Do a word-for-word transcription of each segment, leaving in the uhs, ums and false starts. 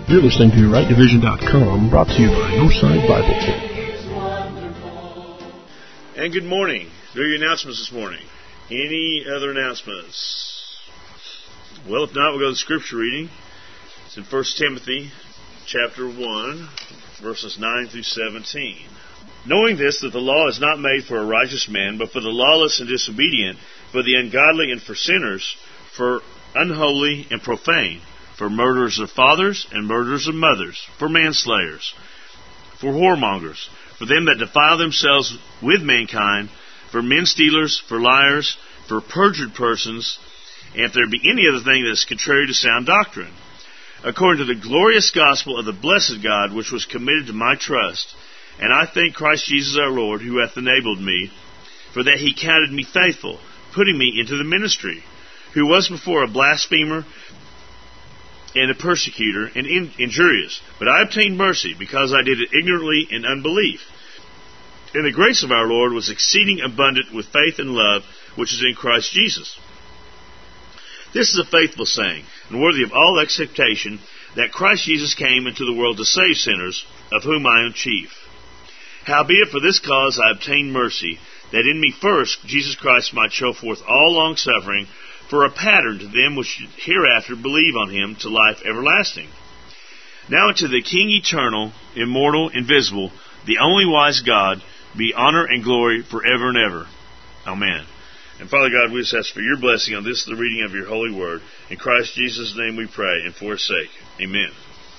You're listening to right division dot com, brought to you by Northside Bible Church. And good morning. There are your announcements this morning. Any other announcements? Well, if not, we'll go to the scripture reading. It's in First Timothy chapter one, verses nine through seventeen. Knowing this, that the law is not made for a righteous man, but for the lawless and disobedient, for the ungodly and for sinners, for unholy and profane, for murderers of fathers and murderers of mothers, for manslayers, for whoremongers, for them that defile themselves with mankind, for men stealers, for liars, for perjured persons, and if there be any other thing that is contrary to sound doctrine, according to the glorious gospel of the blessed God, which was committed to my trust. And I thank Christ Jesus our Lord, who hath enabled me, for that he counted me faithful, putting me into the ministry, who was before a blasphemer, and a persecutor, and in, injurious. But I obtained mercy, because I did it ignorantly in unbelief. And the grace of our Lord was exceeding abundant with faith and love, which is in Christ Jesus. This is a faithful saying, and worthy of all acceptation, that Christ Jesus came into the world to save sinners, of whom I am chief. Howbeit for this cause I obtained mercy, that in me first Jesus Christ might show forth all longsuffering, for a pattern to them which should hereafter believe on him to life everlasting. Now unto the King eternal, immortal, invisible, the only wise God, be honor and glory forever and ever. Amen. And Father God, we just ask for your blessing on this, the reading of your holy word. In Christ Jesus' name we pray, and for his sake. Amen.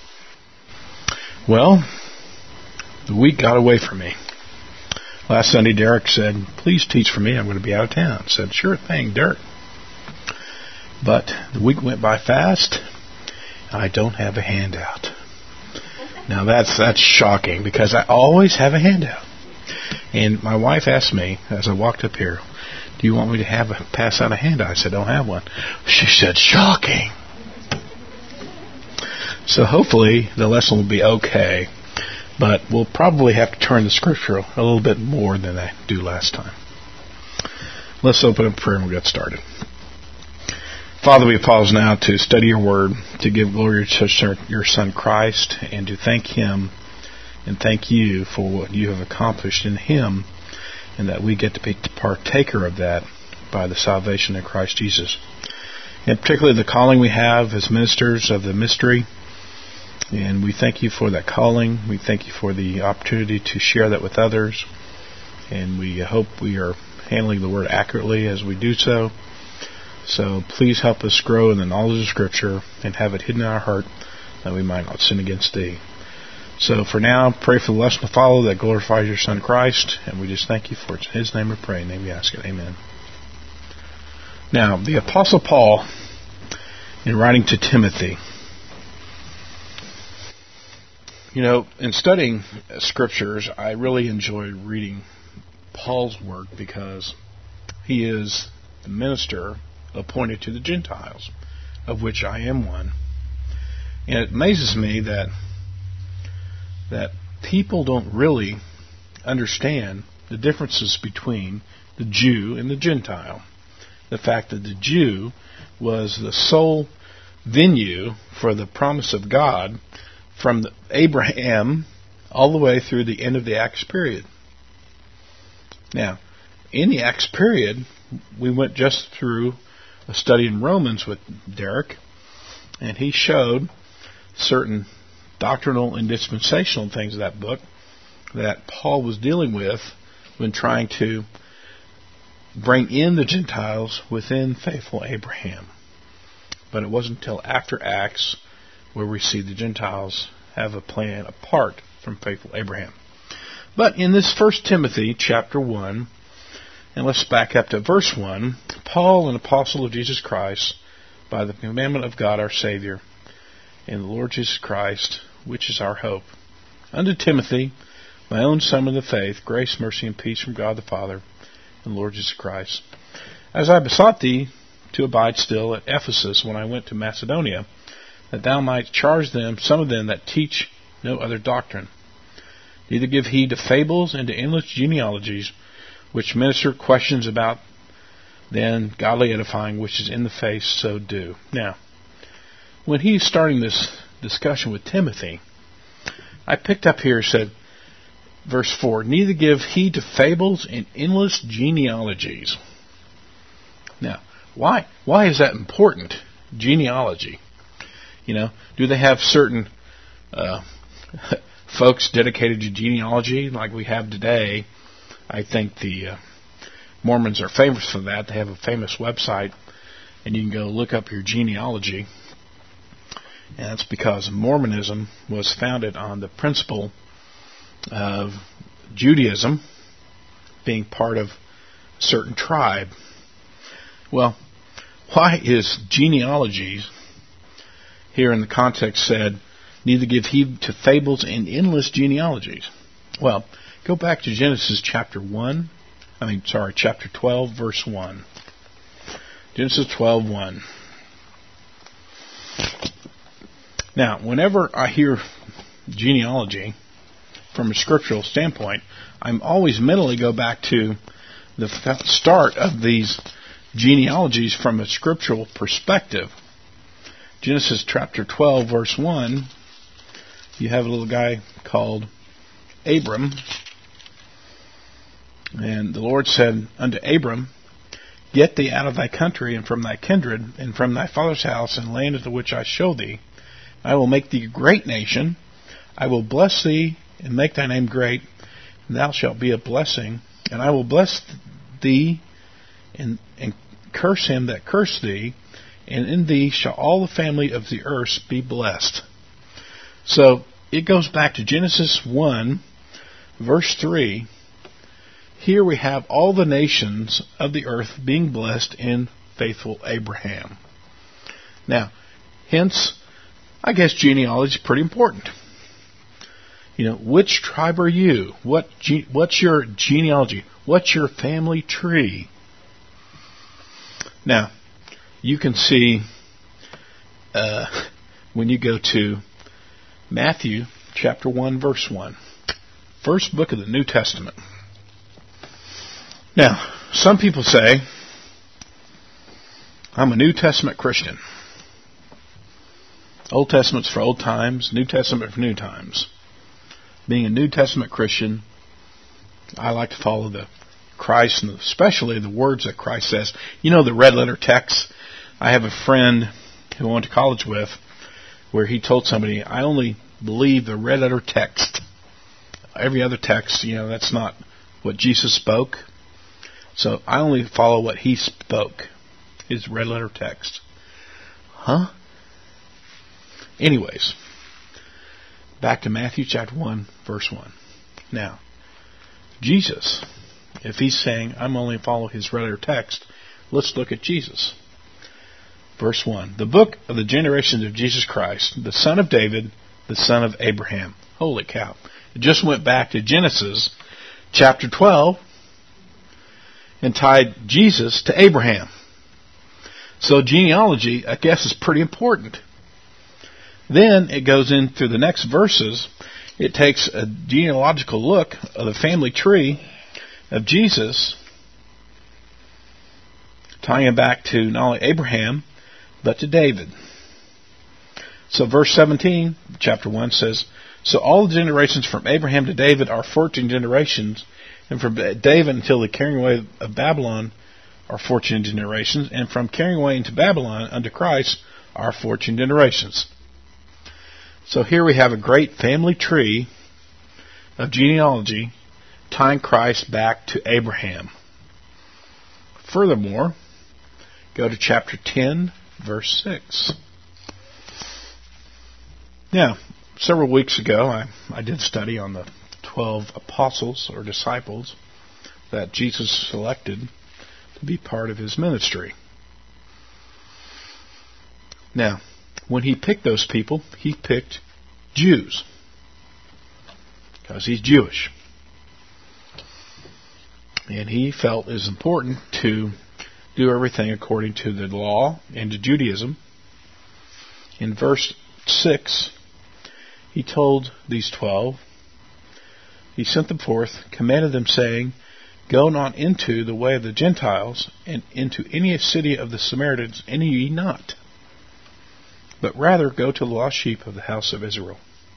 Well, the week got away from me. Last Sunday, Derek said, please teach for me. I'm going to be out of town. I said, sure thing, Derek. But the week went by fast. I don't have a handout. Now that's that's shocking, because I always have a handout. And my wife asked me as I walked up here, do you want me to have a, pass out a handout? I said, I don't have one. She said, shocking. So hopefully the lesson will be okay. But we'll probably have to turn the scripture a little bit more than I do last time. Let's open up prayer and we'll get started. Father, we pause now to study your word, to give glory to your Son Christ, and to thank him and thank you for what you have accomplished in him, and that we get to be partaker of that by the salvation of Christ Jesus. And particularly the calling we have as ministers of the mystery. And we thank you for that calling. We thank you for the opportunity to share that with others. And we hope we are handling the word accurately as we do so. So please help us grow in the knowledge of Scripture and have it hidden in our heart, that we might not sin against thee. So for now, pray for the lesson to follow that glorifies your Son Christ. And we just thank you for it. In his name we pray. In his name we ask it. Amen. Now, the Apostle Paul, in writing to Timothy, you know, in studying Scriptures, I really enjoy reading Paul's work, because he is the minister appointed to the Gentiles, of which I am one. And it amazes me that that people don't really understand the differences between the Jew and the Gentile. The fact that the Jew was the sole venue for the promise of God from the Abraham all the way through the end of the Acts period. Now, in the Acts period, we went just through a study in Romans with Derek, and he showed certain doctrinal and dispensational things in that book that Paul was dealing with when trying to bring in the Gentiles within faithful Abraham. But it wasn't until after Acts where we see the Gentiles have a plan apart from faithful Abraham. But in this First Timothy chapter one, and let's back up to verse one, Paul, an apostle of Jesus Christ, by the commandment of God our Savior, and the Lord Jesus Christ, which is our hope, unto Timothy, my own son in the faith, grace, mercy, and peace from God the Father, and the Lord Jesus Christ. As I besought thee to abide still at Ephesus when I went to Macedonia, that thou mightst charge them, some of them that teach no other doctrine, neither give heed to fables and to endless genealogies, which minister questions about then godly edifying, which is in the faith, so do. Now, when he's starting this discussion with Timothy, I picked up here, said, verse four, neither give heed to fables and endless genealogies. Now, why why is that important? Genealogy. You know, do they have certain uh, folks dedicated to genealogy like we have today? I think the uh, Mormons are famous for that. They have a famous website, and you can go look up your genealogy. And that's because Mormonism was founded on the principle of Judaism being part of a certain tribe. Well, why is genealogies here in the context said, neither give heed to fables and endless genealogies? Well, go back to Genesis chapter one. I mean, sorry, chapter twelve, verse one. Genesis twelve, one. Now, whenever I hear genealogy from a scriptural standpoint, I'm always mentally go back to the start of these genealogies from a scriptural perspective. Genesis chapter twelve, verse one, you have a little guy called Abram. And the Lord said unto Abram, get thee out of thy country and from thy kindred and from thy father's house and land unto which I show thee. I will make thee a great nation. I will bless thee and make thy name great, and thou shalt be a blessing. And I will bless thee and, and curse him that curse thee, and in thee shall all the family of the earth be blessed. So it goes back to Genesis one, verse three. Here we have all the nations of the earth being blessed in faithful Abraham. Now, hence, I guess genealogy is pretty important. You know, which tribe are you? What ge- what's your genealogy? What's your family tree? Now, you can see uh, when you go to Matthew chapter one, verse one. First book of the New Testament. Now, some people say, I'm a New Testament Christian. Old Testament's for old times, New Testament for new times. Being a New Testament Christian, I like to follow the Christ, and especially the words that Christ says. You know the red letter text? I have a friend who I went to college with where he told somebody, I only believe the red letter text. Every other text, you know, that's not what Jesus spoke. So I only follow what he spoke, his red letter text. Huh? Anyways, back to Matthew chapter one, verse one. Now, Jesus, if he's saying, I'm only follow his red letter text, let's look at Jesus. Verse one, the book of the generations of Jesus Christ, the son of David, the son of Abraham. Holy cow. It just went back to Genesis chapter twelve and tied Jesus to Abraham. So genealogy, I guess, is pretty important. Then it goes in through the next verses. It takes a genealogical look of the family tree of Jesus, tying it back to not only Abraham, but to David. So verse seventeen, chapter one says, so all the generations from Abraham to David are fourteen generations, and from David until the carrying away of Babylon are fourteen generations, and from carrying away into Babylon unto Christ are fourteen generations. So here we have a great family tree of genealogy tying Christ back to Abraham. Furthermore, go to chapter ten, verse six. Now, several weeks ago, I, I did study on the twelve apostles or disciples that Jesus selected to be part of his ministry. Now, when he picked those people, he picked Jews, because he's Jewish. And he felt it was important to do everything according to the law and to Judaism. In verse six, he told these twelve, he sent them forth, commanded them, saying, go not into the way of the Gentiles, and into any city of the Samaritans enter ye not. but rather go to the lost sheep of the house of Israel.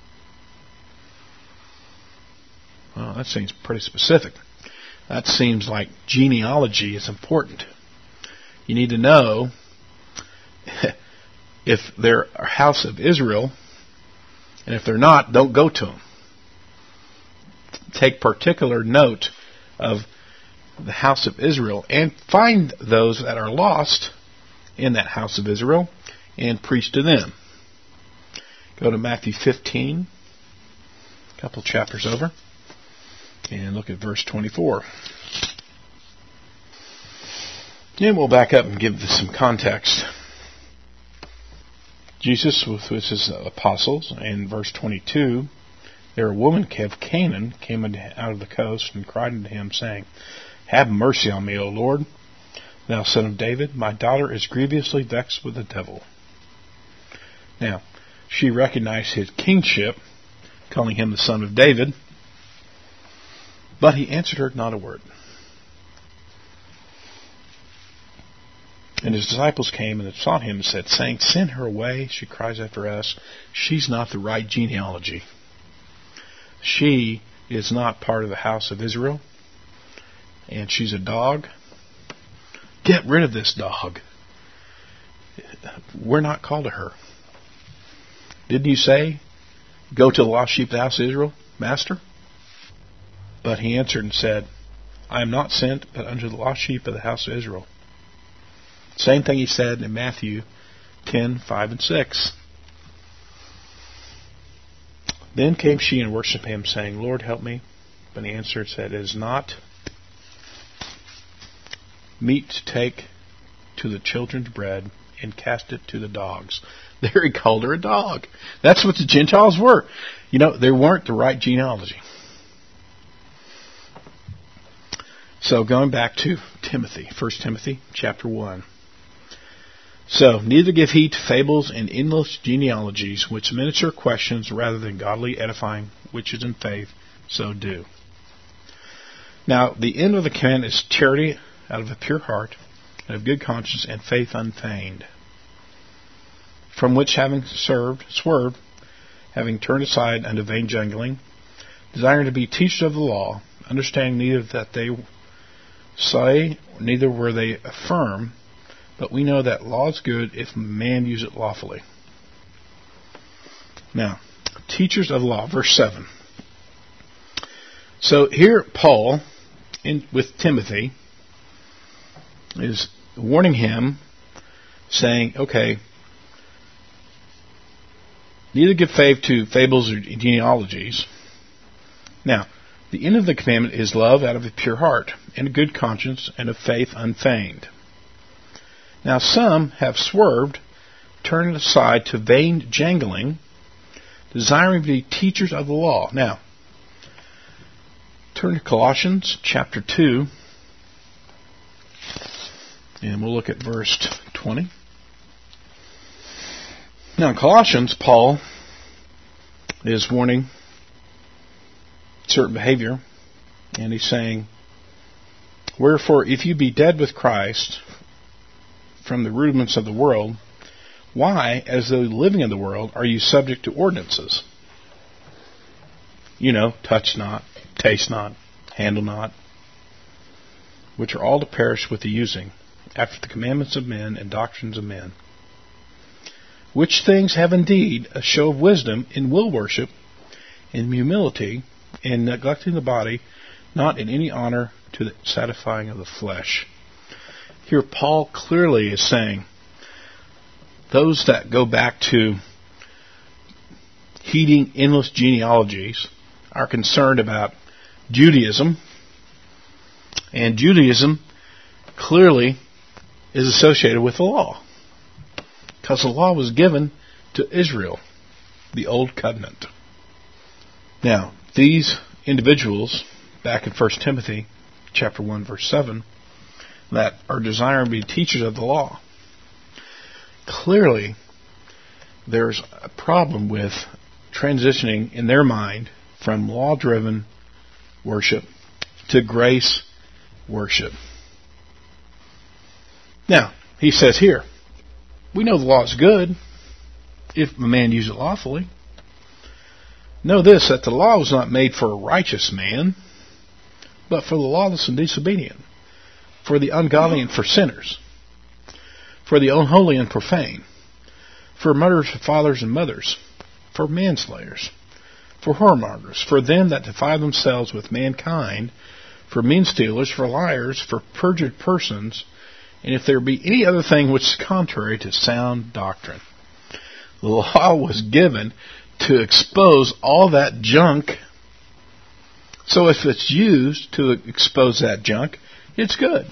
Well, that seems pretty specific. That seems like genealogy is important. You need to know if they're a house of Israel, and if they're not, don't go to them. Take particular note of the house of Israel and find those that are lost in that house of Israel and preach to them. Go to Matthew fifteen, a couple chapters over, and look at verse twenty-four. Then we'll back up and give this some context. Jesus with his apostles, in verse twenty-two, there a woman of Canaan came out of the coast and cried unto him, saying, Have mercy on me, O Lord, thou son of David. My daughter is grievously vexed with the devil. Now, she recognized his kingship, calling him the son of David, but he answered her not a word. And his disciples came and sought him and said, saying, Send her away, she cries after us. She's not the right genealogy. She is not part of the house of Israel, and she's a dog. Get rid of this dog. We're not called to her. Didn't you say, Go to the lost sheep of the house of Israel, Master? But he answered and said, I am not sent but unto the lost sheep of the house of Israel. Same thing he said in Matthew ten, five and six. Then came she and worshipped him, saying, Lord, help me. But he answered and said, It is not meet to take to the children's bread and cast it to the dogs. There he called her a dog. That's what the Gentiles were. You know, they weren't the right genealogy. So going back to Timothy, First Timothy chapter one. So, neither give heed to fables and endless genealogies, which minister questions rather than godly edifying, which is in faith, so do. Now, the end of the command is charity out of a pure heart, and of good conscience, and faith unfeigned. From which having served, swerved, having turned aside unto vain jangling, desiring to be teachers of the law, understanding neither that they say, neither were they affirm, but we know that law is good if man use it lawfully. Now, teachers of the law, verse seven. So here Paul, in, with Timothy, is warning him, saying, okay, neither give faith to fables or genealogies. Now, the end of the commandment is love out of a pure heart, and a good conscience, and of faith unfeigned. Now some have swerved, turned aside to vain jangling, desiring to be teachers of the law. Now, turn to Colossians chapter two, and we'll look at verse twenty. Now in Colossians, Paul is warning certain behavior, and he's saying, Wherefore, if you be dead with Christ from the rudiments of the world, why, as though living in the world, are you subject to ordinances? You know, touch not, taste not, handle not, which are all to perish with the using, after the commandments of men and doctrines of men. Which things have indeed a show of wisdom in will worship, in humility, in neglecting the body, not in any honor to the satisfying of the flesh. Here Paul clearly is saying, those that go back to heeding endless genealogies are concerned about Judaism, and Judaism clearly is associated with the law, because the law was given to Israel, the Old Covenant. Now, these individuals, back in First Timothy chapter one, verse seven, that are desiring to be teachers of the law, clearly there's a problem with transitioning in their mind from law-driven worship to grace worship. Now, he says here, we know the law is good. if a man use it lawfully. Know this, that the law was not made for a righteous man, but for the lawless and disobedient, for the ungodly and for sinners, for the unholy and profane, for murderers of fathers and mothers, for manslayers, for whoremongers, for them that defile themselves with mankind, for men stealers, for liars, for perjured persons, and if there be any other thing which is contrary to sound doctrine. The law was given to expose all that junk. So if it's used to expose that junk, it's good.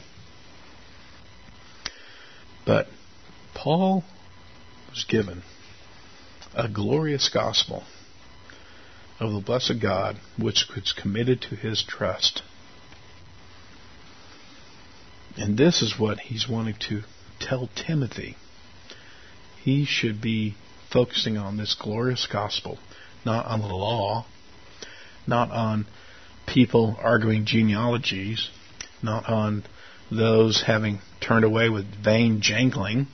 But Paul was given a glorious gospel of the blessed God, which was committed to his trust. And this is what he's wanting to tell Timothy. He should be focusing on this glorious gospel, not on the law, not on people arguing genealogies, not on those having turned away with vain jangling,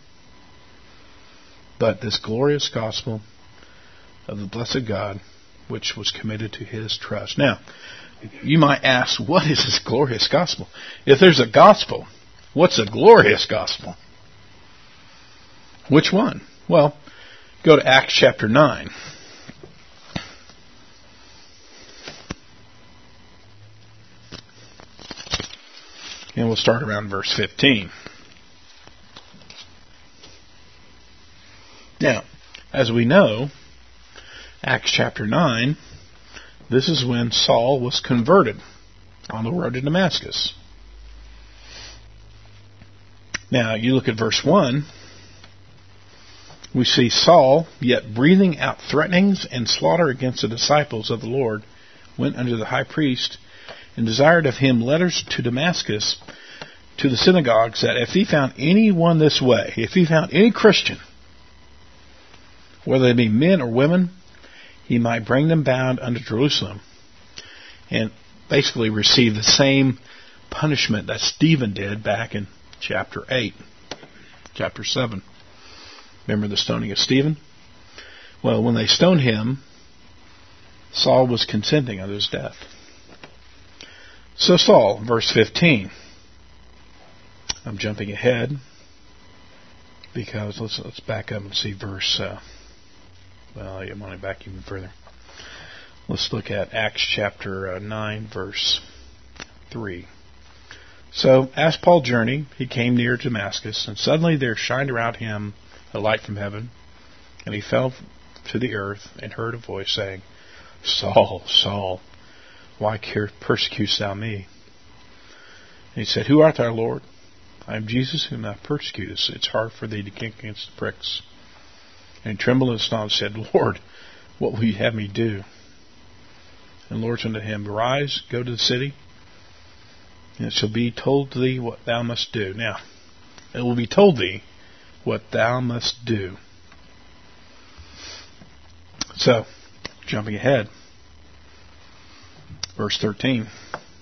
but this glorious gospel of the blessed God, which was committed to his trust. Now, you might ask, what is this glorious gospel? If there's a gospel, what's a glorious gospel? Which one? Well, go to Acts chapter nine. And we'll start around verse fifteen. Now, as we know, Acts chapter nine, this is when Saul was converted on the road to Damascus. Now, you look at verse one, we see Saul, yet breathing out threatenings and slaughter against the disciples of the Lord, went unto the high priest and desired of him letters to Damascus, to the synagogues, that if he found anyone this way, if he found any Christian, whether they be men or women, he might bring them bound unto Jerusalem, and basically receive the same punishment that Stephen did back in chapter eight, chapter seven. Remember the stoning of Stephen? Well, when they stoned him, Saul was consenting unto his death. So Saul, verse fifteen. I'm jumping ahead because let's let's back up and see verse. Uh, well, I want to back even further. Let's look at Acts chapter uh, nine, verse three. So, as Paul journeyed, he came near Damascus, and suddenly there shined around him a light from heaven, and he fell to the earth and heard a voice saying, Saul, Saul, why persecutest thou me? And he said, Who art thou, Lord? I am Jesus whom thou persecutest. It's hard for thee to kick against the pricks. And he trembled and astonished, and said, Lord, what will you have me do? And the Lord said unto him, Arise, go to the city, and it shall be told to thee what thou must do. Now, it will be told thee what thou must do. So, jumping ahead, verse thirteen.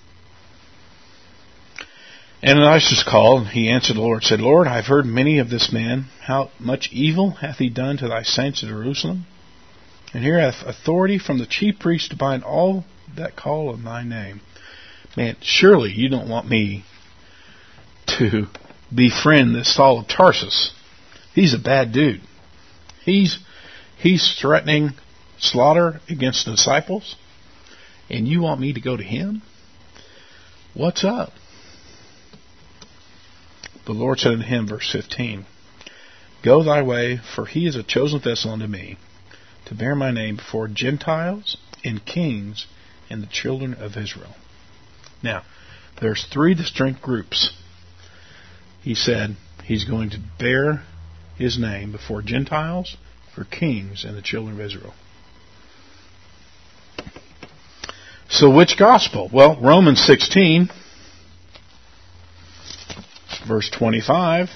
Ananias was called. He answered the Lord, said, Lord, I have heard many of this man. How much evil hath he done to thy saints in Jerusalem? And here hath authority from the chief priest to bind all that call on thy name. Man, surely you don't want me to befriend this Saul of Tarsus. He's a bad dude. He's he's threatening slaughter against the disciples, and you want me to go to him? What's up? The Lord said unto him, verse fifteen, Go thy way, for he is a chosen vessel unto me, to bear my name before Gentiles and kings and the children of Israel. Now, there's three distinct groups. He said he's going to bear his name before Gentiles, for kings, and the children of Israel. So which gospel? Well, Romans sixteen, verse twenty-five.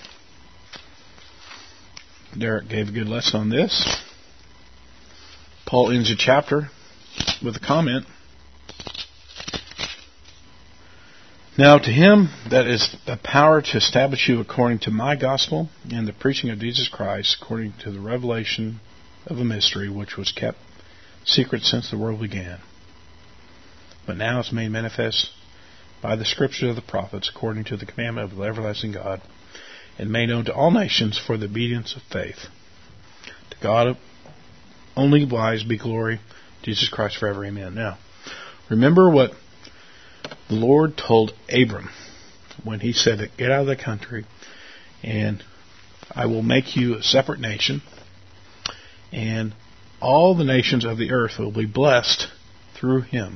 Derek gave a good lesson on this. Paul ends the chapter with a comment. Now to him that is the power to establish you according to my gospel and the preaching of Jesus Christ, according to the revelation of a mystery which was kept secret since the world began, but now is made manifest by the scriptures of the prophets, according to the commandment of the everlasting God, and made known to all nations for the obedience of faith. To God only wise be glory, Jesus Christ forever. Amen. Now, remember what the Lord told Abram when he said, get out of the country, and I will make you a separate nation, and all the nations of the earth will be blessed through him.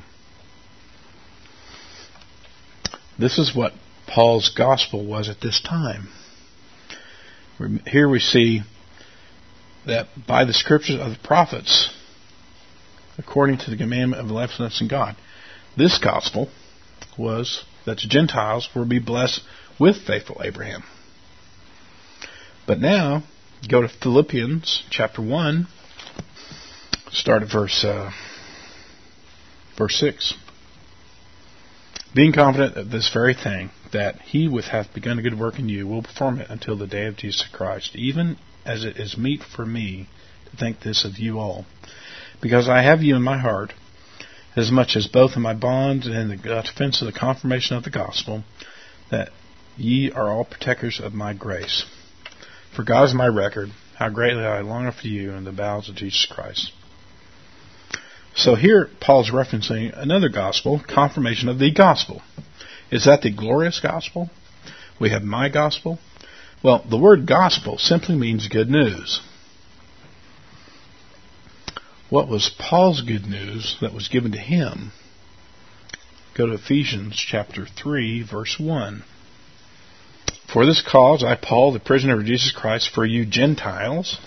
This is what Paul's gospel was at this time. Here we see that by the scriptures of the prophets, according to the commandment of the everlasting God, this gospel was that the Gentiles were to be blessed with faithful Abraham. But now, go to Philippians chapter one, start at verse, uh, verse six. Being confident of this very thing, that he which hath begun a good work in you will perform it until the day of Jesus Christ, even as it is meet for me to think this of you all. Because I have you in my heart, as much as both in my bonds and in the defense of the confirmation of the gospel, that ye are all partakers of my grace. For God is my record, how greatly I long after you in the bowels of Jesus Christ. So here Paul's referencing another gospel, confirmation of the gospel. Is that the glorious gospel? We have my gospel. Well, the word gospel simply means good news. What was Paul's good news that was given to him? Go to Ephesians chapter three, verse one. For this cause I, Paul, the prisoner of Jesus Christ, for you Gentiles,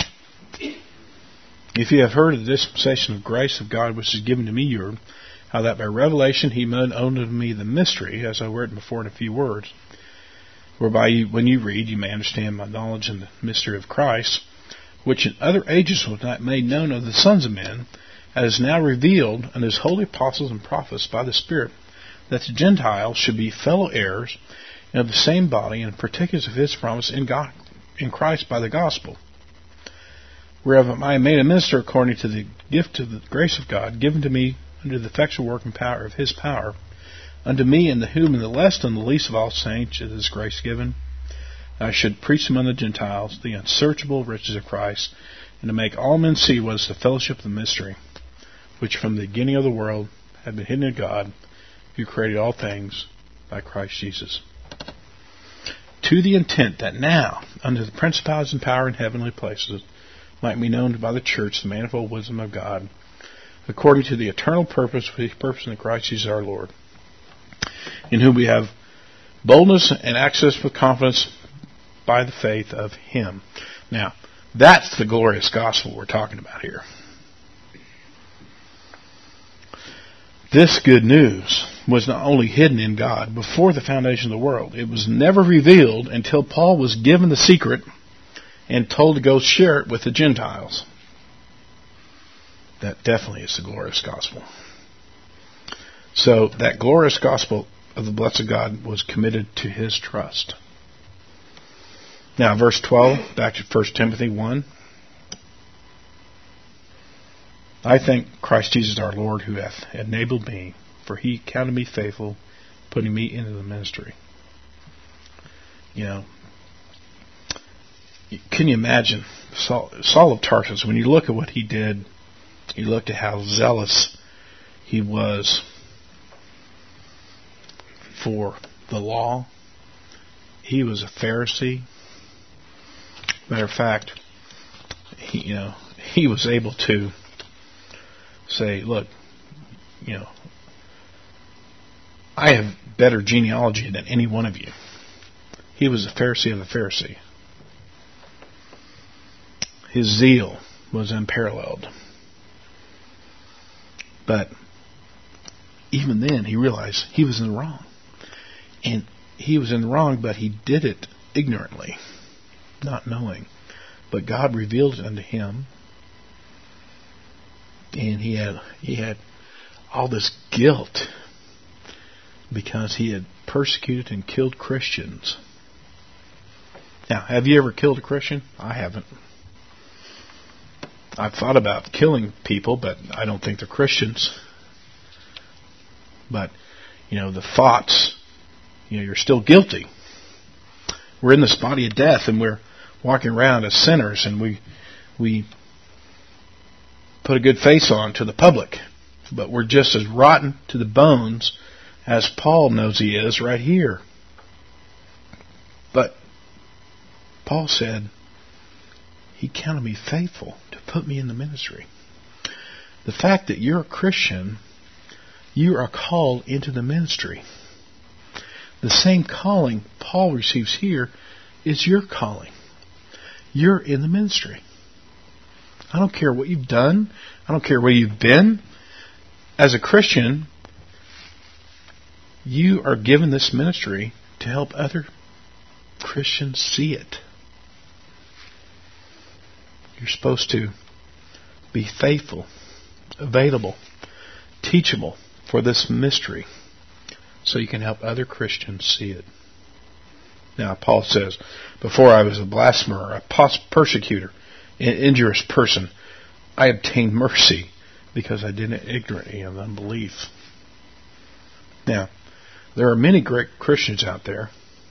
if you have heard of the dispensation of grace of God which is given to me, your, how that by revelation he made known to me the mystery, as I wrote before in a few words, whereby you, when you read, you may understand my knowledge in the mystery of Christ, which in other ages was not made known of the sons of men, as is now revealed unto his holy apostles and prophets by the Spirit, that the Gentiles should be fellow heirs and of the same body, and partakers of his promise in God, in Christ by the gospel. Whereof I am made a minister according to the gift of the grace of God, given to me under the effectual work and power of his power, unto me and to whom in the less and the least of all saints is this grace given, I should preach among the Gentiles the unsearchable riches of Christ, and to make all men see what is the fellowship of the mystery, which from the beginning of the world had been hidden in God, who created all things by Christ Jesus. To the intent that now, under the principalities and power in heavenly places, might be known by the church the manifold wisdom of God, according to the eternal purpose which he purposed in Christ Jesus our Lord, in whom we have boldness and access with confidence by the faith of him. Now, that's the glorious gospel we're talking about here. This good news was not only hidden in God before the foundation of the world, it was never revealed until Paul was given the secret and told to go share it with the Gentiles. That definitely is the glorious gospel. So that glorious gospel of the blessed God was committed to his trust. Now, verse twelve, back to First Timothy one. I thank Christ Jesus our Lord, who hath enabled me, for he counted me faithful, putting me into the ministry. You know, can you imagine Saul, Saul of Tarsus, when you look at what he did, you look at how zealous he was for the law. He was a Pharisee. Matter of fact, he, you know, he was able to say, look, you know, I have better genealogy than any one of you. He was a Pharisee of the Pharisee. His zeal was unparalleled. But even then, he realized he was in the wrong. And he was in the wrong, but he did it ignorantly, not knowing. But God revealed it unto him. And he had he had all this guilt because he had persecuted and killed Christians. Now, have you ever killed a Christian? I haven't. I've thought about killing people, but I don't think they're Christians. But, you know, the thoughts, you know, you're still guilty. We're in this body of death, and we're walking around as sinners, and we we put a good face on to the public. But we're just as rotten to the bones as Paul knows he is right here. But Paul said he counted me faithful to put me in the ministry. The fact that you're a Christian, you are called into the ministry. The same calling Paul receives here is your calling. You're in the ministry. I don't care what you've done. I don't care where you've been. As a Christian, you are given this ministry to help other Christians see it. You're supposed to be faithful, available, teachable for this mystery so you can help other Christians see it. Now, Paul says, before I was a blasphemer, a persecutor, an injurious person, I obtained mercy because I did it ignorantly of unbelief. Now, there are many great Christians out there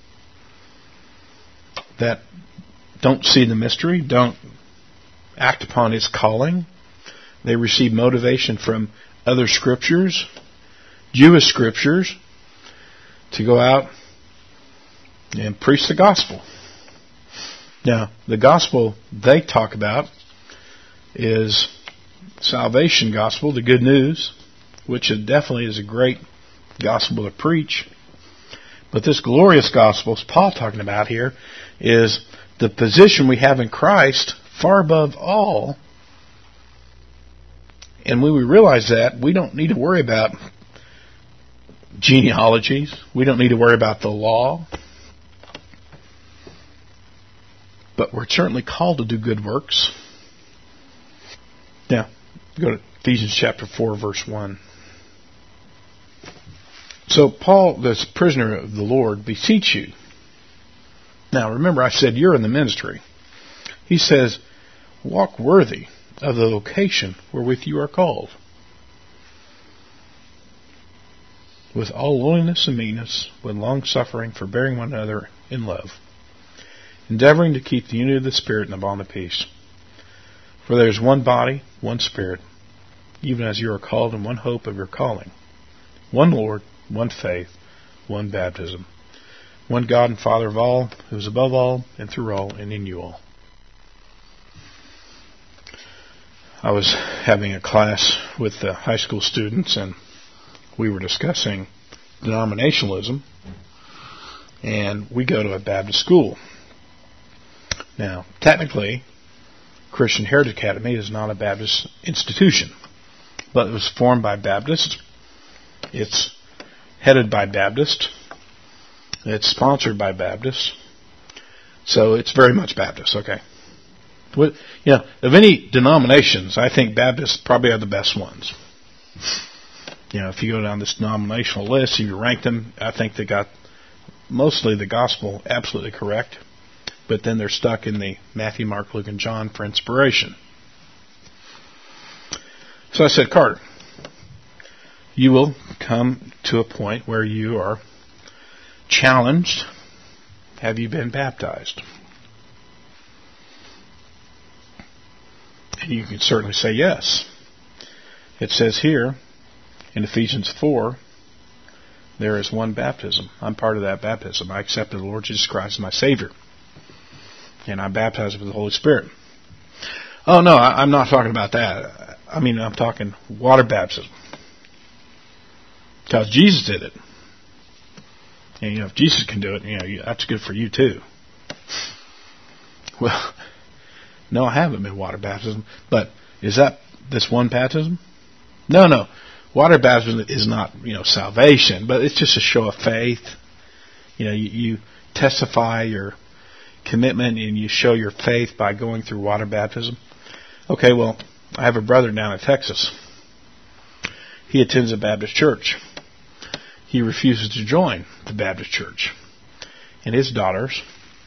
that don't see the mystery, don't act upon His calling. They receive motivation from other scriptures, Jewish scriptures, to go out and preach the gospel. Now, the gospel they talk about is salvation gospel, the good news, which it definitely is a great gospel to preach. But this glorious gospel, Paul talking about here, is the position we have in Christ far above all. And when we realize that, we don't need to worry about genealogies. We don't need to worry about the law. But we're certainly called to do good works. Now, go to Ephesians chapter four, verse one. So Paul, this prisoner of the Lord, beseech you. Now, remember I said you're in the ministry. He says, walk worthy of the vocation wherewith you are called, with all lowliness and meekness, with long suffering, forbearing one another in love, endeavoring to keep the unity of the Spirit in the bond of peace. For there is one body, one Spirit, even as you are called in one hope of your calling, one Lord, one faith, one baptism, one God and Father of all, who is above all, and through all, and in you all. I was having a class with the high school students, and we were discussing denominationalism, and we go to a Baptist school. Now, technically, Christian Heritage Academy is not a Baptist institution, but it was formed by Baptists. It's headed by Baptists. It's sponsored by Baptists. So it's very much Baptist, okay. What, you know, of any denominations, I think Baptists probably are the best ones. You know, if you go down this denominational list, if you rank them, I think they got mostly the gospel absolutely correct. But then they're stuck in the Matthew, Mark, Luke, and John for inspiration. So I said, Carter, you will come to a point where you are challenged. Have you been baptized? And you can certainly say yes. It says here in Ephesians four, there is one baptism. I'm part of that baptism. I accepted the Lord Jesus Christ as my Savior. And I'm baptized with the Holy Spirit. Oh, no, I, I'm not talking about that. I mean, I'm talking water baptism. Because Jesus did it. And, you know, if Jesus can do it, you know, that's good for you too. Well, no, I haven't been water baptism. But is that this one baptism? No, no. Water baptism is not, you know, salvation, but it's just a show of faith. You know, you, you testify your commitment and you show your faith by going through water baptism. Okay, well, I have a brother down in Texas. He attends a Baptist church. he refuses to join the Baptist church. And his daughters,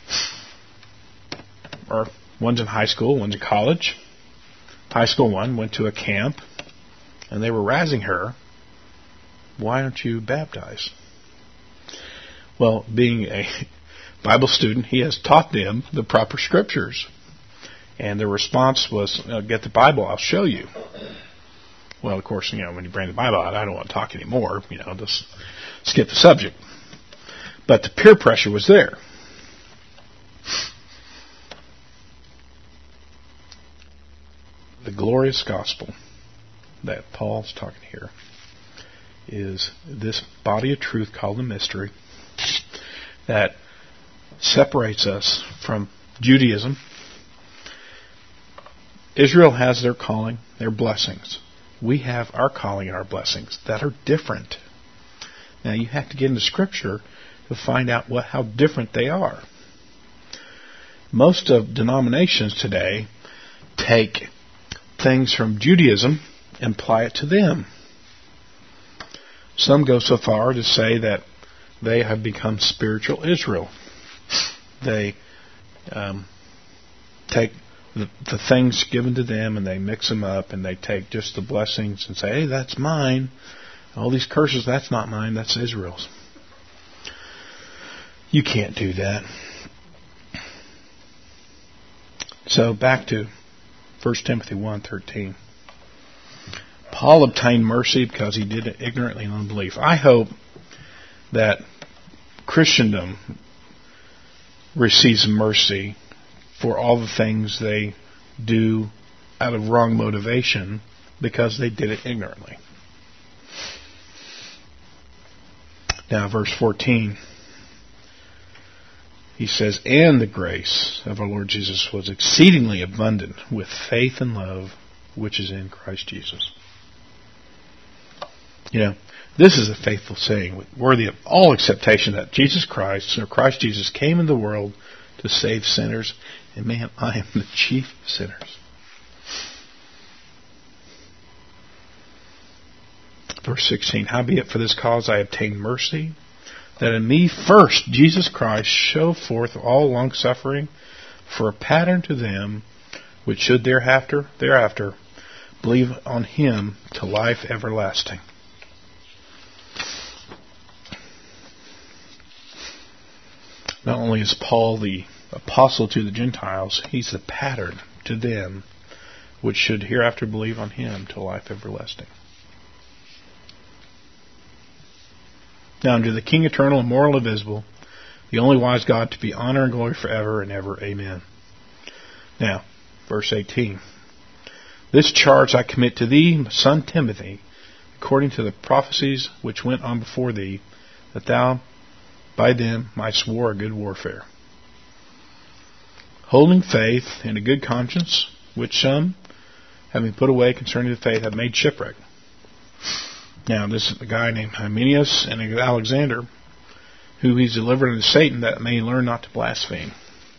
or one's in high school, one's in college. High school one went to a camp, and they were razzing her, "Why aren't you baptized?" Well, being a Bible student, he has taught them the proper scriptures. And their response was, "Get the Bible, I'll show you." Well, of course, you know, when you bring the Bible out, I don't want to talk anymore. You know, just skip the subject. But the peer pressure was there. The glorious gospel that Paul's talking here is this body of truth called the mystery that separates us from Judaism. Israel has their calling, their blessings. We have our calling and our blessings that are different. Now you have to get into Scripture to find out what how different they are. Most of denominations today take things from Judaism and apply it to them. Some go so far to say that they have become spiritual Israel. They um, take the, the things given to them and they mix them up, and they take just the blessings and say, "Hey, that's mine. All these curses, that's not mine, that's Israel's." You can't do that. So back to First Timothy one thirteen. Paul obtained mercy because he did it ignorantly in unbelief. I hope that Christendom receives mercy for all the things they do out of wrong motivation because they did it ignorantly. Now, verse fourteen. He says, "And the grace of our Lord Jesus was exceedingly abundant with faith and love, which is in Christ Jesus." You know, this is a faithful saying, worthy of all acceptation, that Jesus Christ, or Christ Jesus, came into the world to save sinners. And man, I am the chief of sinners. Verse sixteen, "Howbeit for this cause I obtained mercy, that in me first Jesus Christ show forth all longsuffering, for a pattern to them which should thereafter, thereafter believe on him to life everlasting." Not only is Paul the apostle to the Gentiles, he's the pattern to them which should hereafter believe on him to life everlasting. Now unto the King eternal, immortal, invisible, the only wise God, to be honor and glory forever and ever. Amen. Now, verse eighteen. "This charge I commit to thee, my son Timothy, according to the prophecies which went on before thee, that thou by them mightst war a good warfare, holding faith and a good conscience, which some, having put away concerning the faith, have made shipwreck." Now, this is a guy named Hymenaeus and Alexander, who he's delivered unto Satan, that may learn not to blaspheme.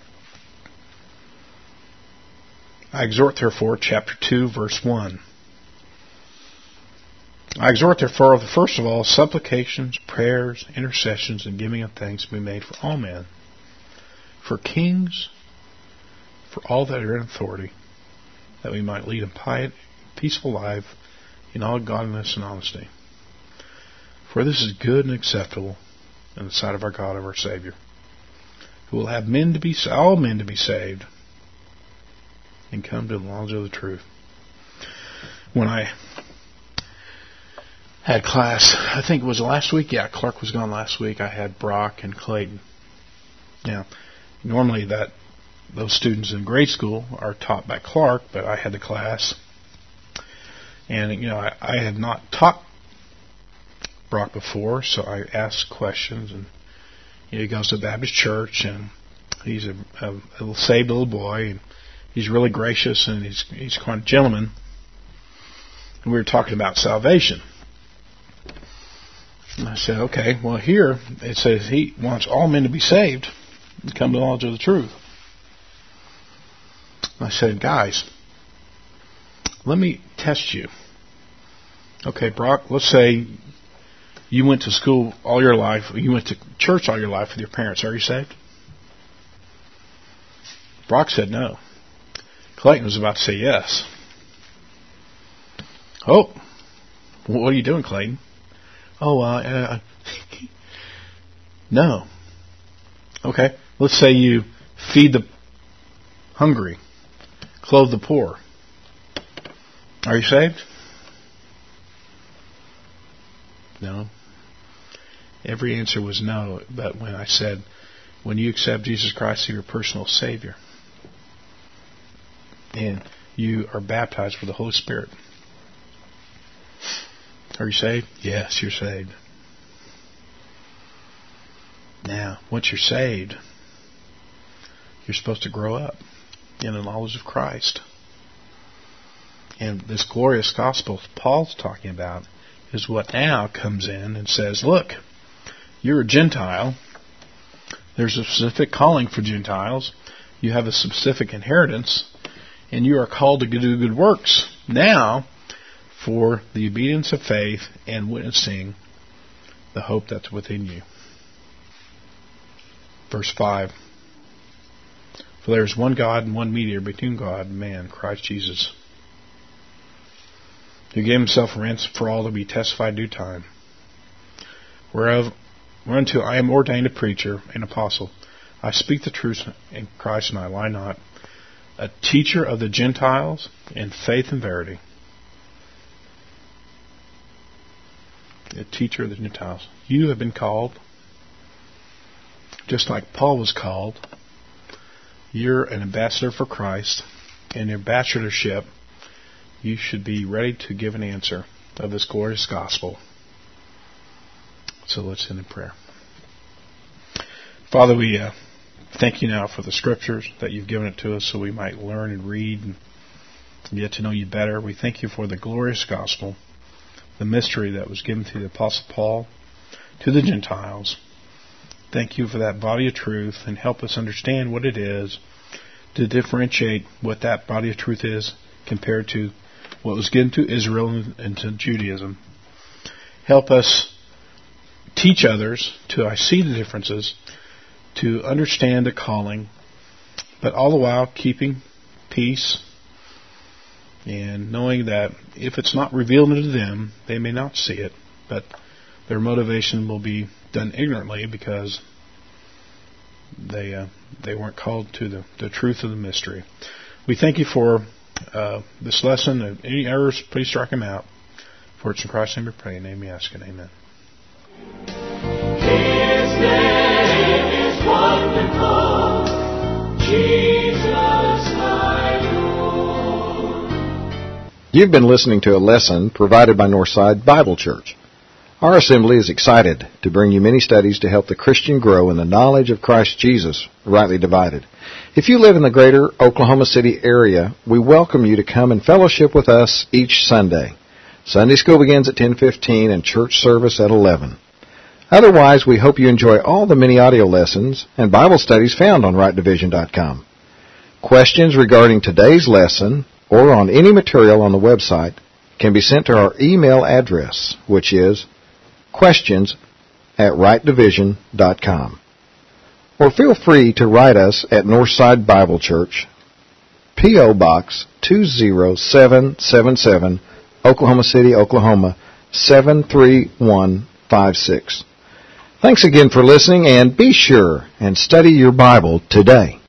I exhort, therefore, chapter two, verse one. "I exhort, therefore, first of all, supplications, prayers, intercessions, and giving of thanks be made for all men, for kings, for all that are in authority, that we might lead a pious, peaceful life in all godliness and honesty. For this is good and acceptable in the sight of our God and our Savior, who will have men to be all men to be saved and come to the knowledge of the truth." When I had class, I think it was last week, yeah, Clark was gone last week, I had Brock and Clayton. Now, normally that those students in grade school are taught by Clark, but I had the class. And, you know, I, I had not taught Brock before, so I asked questions. And you know, he goes to a Baptist church, and he's a, a, a saved little boy, and he's really gracious, and he's he's quite a gentleman. And we were talking about salvation. And I said, okay, well, here it says he wants all men to be saved and come to the knowledge of the truth. And I said, guys, let me test you. Okay, Brock, let's say you went to school all your life, you went to church all your life with your parents. Are you saved? Brock said no. Clayton was about to say yes. Oh, what are you doing, Clayton? Oh, uh, uh no. Okay, let's say you feed the hungry, clothe the poor. Are you saved? No. Every answer was no, but when I said, when you accept Jesus Christ as your personal Savior, and you are baptized with the Holy Spirit, are you saved? Yes, you're saved. Now, once you're saved, you're supposed to grow up in the knowledge of Christ. And this glorious gospel Paul's talking about is what now comes in and says, look, you're a Gentile. There's a specific calling for Gentiles. You have a specific inheritance, and you are called to do good works now for the obedience of faith and witnessing the hope that's within you. Verse five. For there is one God and one mediator between God and man, Christ Jesus, who gave himself a ransom for all to be testified due time. Whereof, whereunto I am ordained a preacher and apostle. I speak the truth in Christ and I lie not. A teacher of the Gentiles in faith and verity. A teacher of the Gentiles. You have been called, just like Paul was called. You're an ambassador for Christ. In your ambassadorship, you should be ready to give an answer of this glorious gospel. So let's end in prayer. Father, we uh, thank you now for the scriptures that you've given it to us so we might learn and read and get to know you better. We thank you for the glorious gospel, the mystery that was given to the Apostle Paul, to the Gentiles. Thank you for that body of truth, and help us understand what it is, to differentiate what that body of truth is compared to what was given to Israel and to Judaism. Help us teach others to I see the differences, to understand the calling, but all the while keeping peace and knowing that if it's not revealed to them, they may not see it, but their motivation will be done ignorantly because they uh, they weren't called to the, the truth of the mystery. We thank you for uh, this lesson. Any errors, please strike them out. For it's in Christ's name we pray. In name we ask it. Amen. His name is wonderful, Jesus my Lord. You've been listening to a lesson provided by Northside Bible Church. Our assembly is excited to bring you many studies to help the Christian grow in the knowledge of Christ Jesus, rightly divided. If you live in the greater Oklahoma City area, we welcome you to come and fellowship with us each Sunday. Sunday school begins at ten fifteen and church service at eleven. Otherwise, we hope you enjoy all the many audio lessons and Bible studies found on right division dot com. Questions regarding today's lesson or on any material on the website can be sent to our email address, which is questions at right division dot com. Or feel free to write us at Northside Bible Church, P O. Box two zero seven seven seven, Oklahoma City, Oklahoma seven three one five six. Thanks again for listening, and be sure and study your Bible today.